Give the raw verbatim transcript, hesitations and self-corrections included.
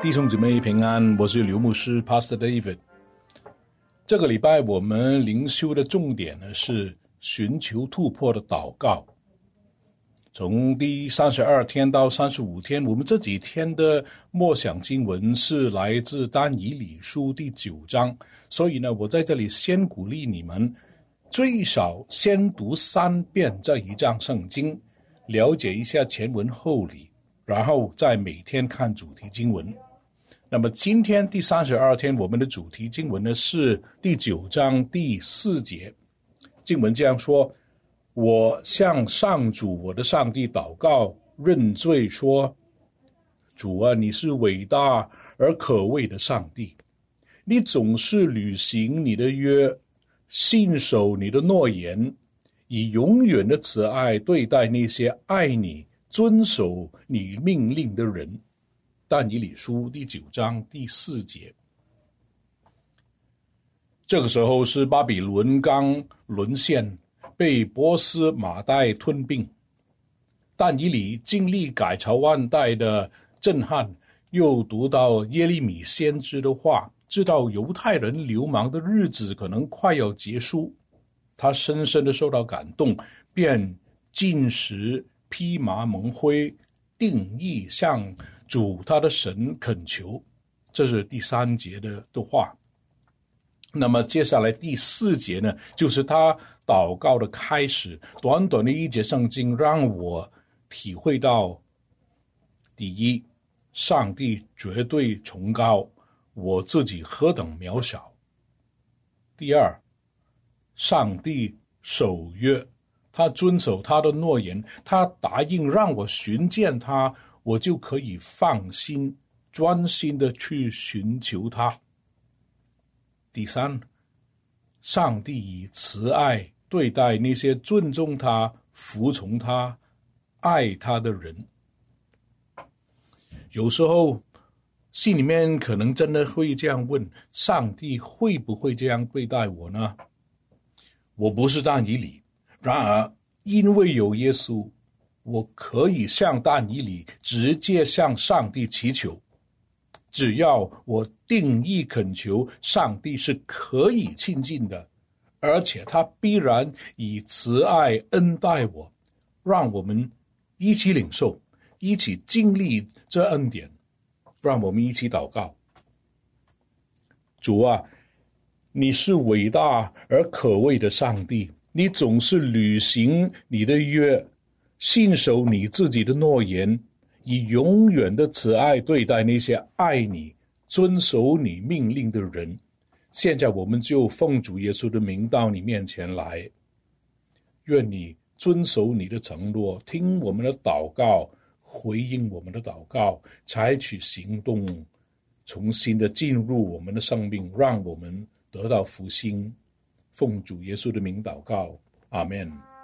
弟兄姊妹平安，我是刘牧师 Pastor David。这个礼拜我们灵修的重点呢是寻求突破的祷告。从第三十二天到三十五天，我们这几天的默想经文是来自但以理书第九章，所以呢，我在这里先鼓励你们最少先读三遍这一章圣经，了解一下前文后理，然后再每天看主题经文。那么今天第三十二天，我们的主题经文呢是第九章第四节，经文这样说：我向上主我的上帝祷告认罪说，主啊，你是伟大而可畏的上帝，你总是履行你的约，信守你的诺言，以永远的慈爱对待那些爱你遵守你命令的人。但以理书第九章第四节。这个时候是巴比伦刚沦陷，被波斯马代吞并。但以理经历改朝换代的震撼，又读到耶利米先知的话，知道犹太人流亡的日子可能快要结束，他深深的受到感动，便禁食披麻蒙灰，定义向主他的神恳求。这是第三节的的话。那么接下来第四节呢，就是他祷告的开始。短短的一节圣经让我体会到，第一，上帝绝对崇高，我自己何等渺小；第二，上帝守约，他遵守他的诺言，他答应让我寻见他，我就可以放心专心的去寻求他。第三，上帝以慈爱对待那些尊重他、服从他、爱他的人。有时候心里面可能真的会这样问，上帝会不会这样对待我呢？我不是但以理，然而因为有耶稣，我可以像但以理直接向上帝祈求。只要我定义恳求，上帝是可以亲近的，而且他必然以慈爱恩待我。让我们一起领受，一起经历这恩典。让我们一起祷告。主啊，你是伟大而可畏的上帝，你总是履行你的约，信守你自己的诺言，以永远的慈爱对待那些爱你、遵守你命令的人。现在我们就奉主耶稣的名到你面前来，愿你遵守你的承诺，听我们的祷告，回应我们的祷告，采取行动，重新的进入我们的生命，让我们得到复兴。奉主耶稣的名祷告，阿们。